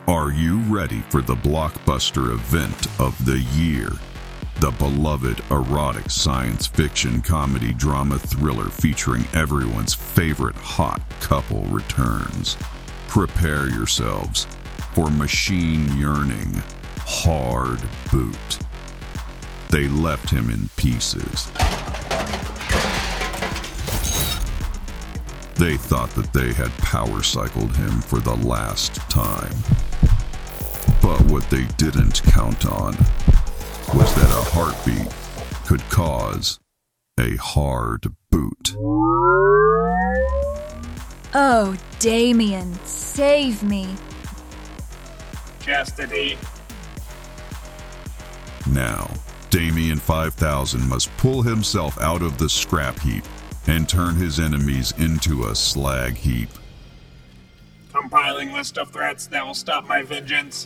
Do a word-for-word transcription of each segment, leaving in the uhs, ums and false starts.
Are you ready for the blockbuster event of the year? The beloved erotic science fiction comedy drama thriller featuring everyone's favorite hot couple returns. Prepare yourselves for Machine Yearning, Hard Boot. They left him in pieces. They thought that they had power cycled him for the last time. But what they didn't count on was that a heartbeat could cause a hard boot. Oh, Damien, save me. Chastity. Now, Damien five thousand must pull himself out of the scrap heap and turn his enemies into a slag heap. Compiling list of threats that will stop my vengeance.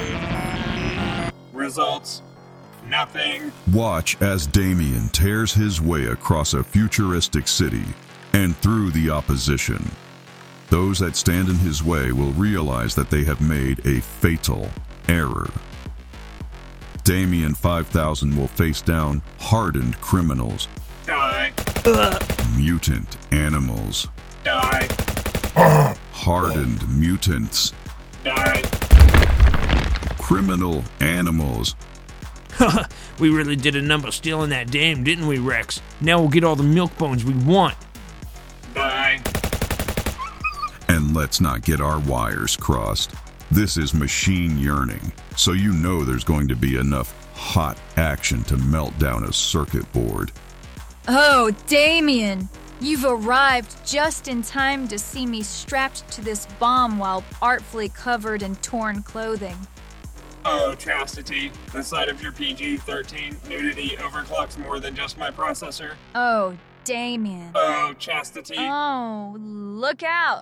Results: nothing. Watch as Damien tears his way across a futuristic city and through the opposition. Those that stand in his way will realize that they have made a fatal error. Damien five thousand will face down hardened criminals, Die. mutant animals, Die. hardened mutants, Die. criminal animals, We really did a number stealing that dame, didn't we, Rex? Now we'll get all the milk bones we want. Die. and let's not get our wires crossed. This is Machine Yearning, so you know there's going to be enough hot action to melt down a circuit board. Oh, Damien, you've arrived just in time to see me strapped to this bomb while artfully covered in torn clothing. Oh, Chastity. The sight of your P G thirteen nudity overclocks more than just my processor. Oh, Damien. Oh, Chastity. Oh, look out.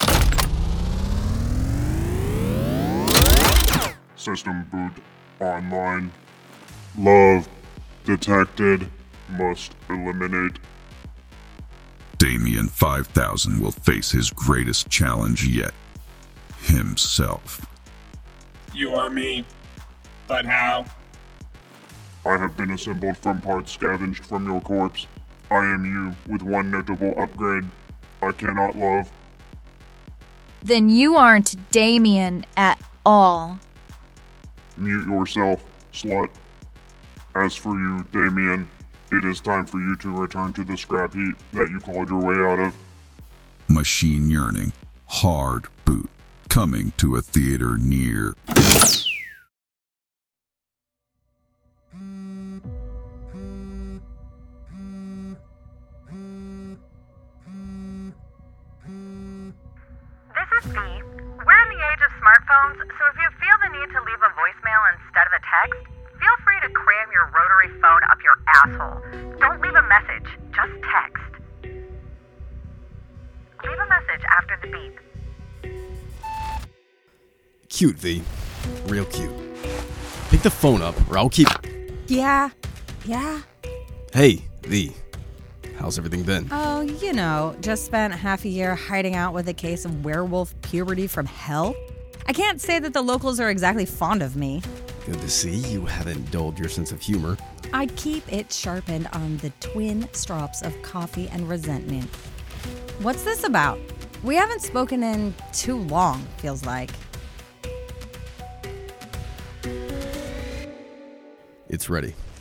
System boot online. Love detected. Must eliminate. Damien five thousand will face his greatest challenge yet. Himself. You are me. But how? I have been assembled from parts scavenged from your corpse. I am you, with one notable upgrade. I cannot love. Then you aren't Damien at all. Mute yourself, slut. As for you, Damien, it is time for you to return to the scrap heap that you clawed your way out of. Machine Yearning, Hard Boot, coming to a theater near. This is Bea. We're in the age of smartphones, so if you feel the need to leave a voicemail instead of a text, feel free to cram your rotary phone up your asshole. Don't leave a message, just text. Leave a message after the beep. Cute, V. Real cute. Pick the phone up, or I'll keep... Yeah, yeah. Hey, V. How's everything been? Oh, you know, just spent half a year hiding out with a case of werewolf puberty from hell. I can't say that the locals are exactly fond of me. Good to see you haven't dulled your sense of humor. I'd keep it sharpened on the twin strops of coffee and resentment. What's this about? We haven't spoken in too long, feels like. It's ready.